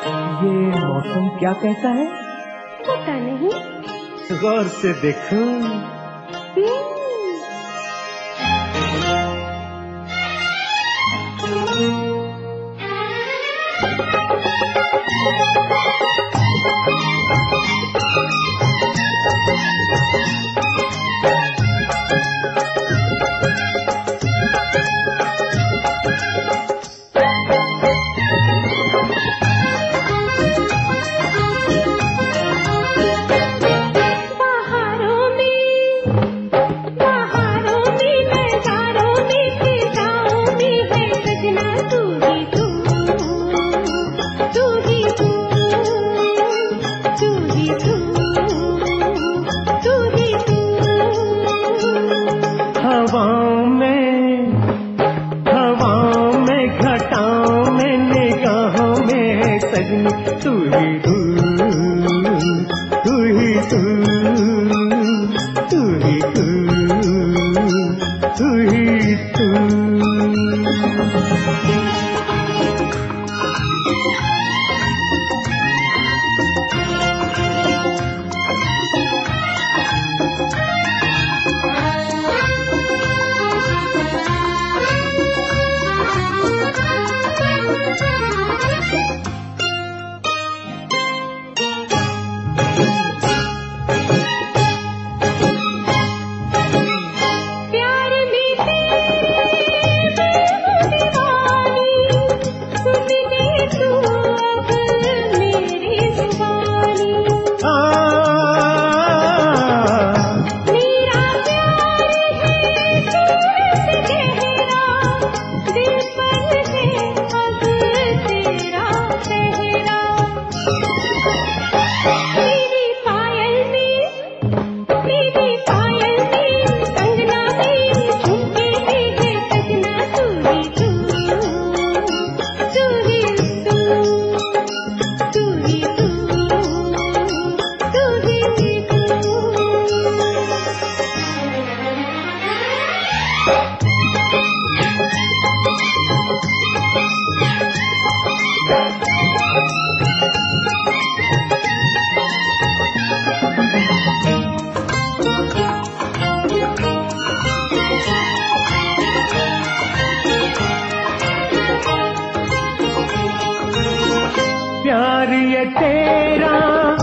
ये मौसम क्या कहता है? पता नहीं। गौर से देखो। प्यार ये तेरा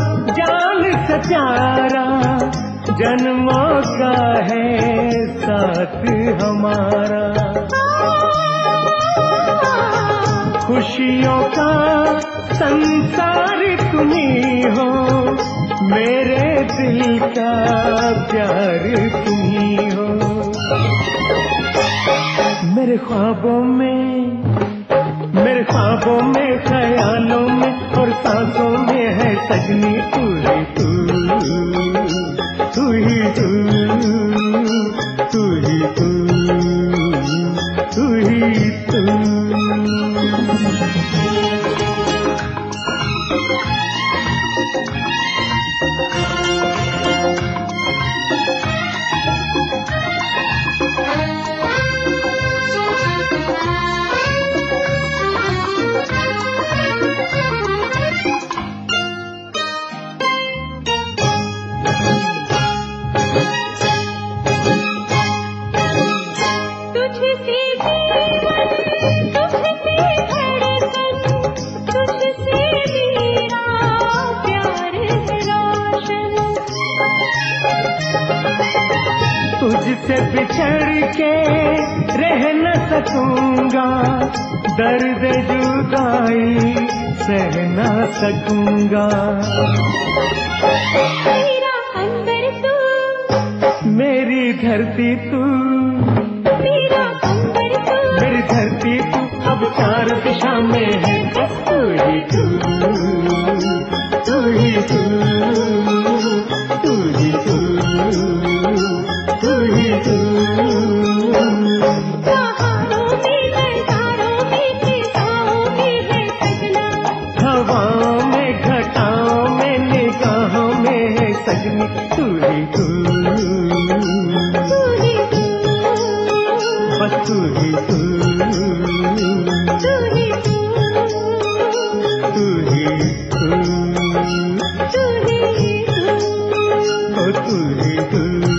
जान सचारा, जन्मों का है साथ हमारा। खुशियों का संसार तुम्ही हो, मेरे दिल का प्यार तुम्ही हो। मेरे ख्वाबों में ख्यालों में और सांसों में है सजनी तू ही तू, तू ही तू, तू ही तू, तू ही तू। तुझसे बिछड़ के रह न सकूंगा, दर्द जुदाई सह न सकूंगा। मेरा अंदर तू, मेरी धरती तू, मेरा अंदर तू, मेरी धरती तू, अब चार दिशा में है बस तू ही तू, तू ही तू, तू ही तू, तू ही तू। बहारों में बरसारों में फिजाओं में है सजना, हवाओं में घटाओं में निगाहों में है सजनी तू ही तू, तू ही तू, बस तू ही तू, तू ही तू, तू ही ही तू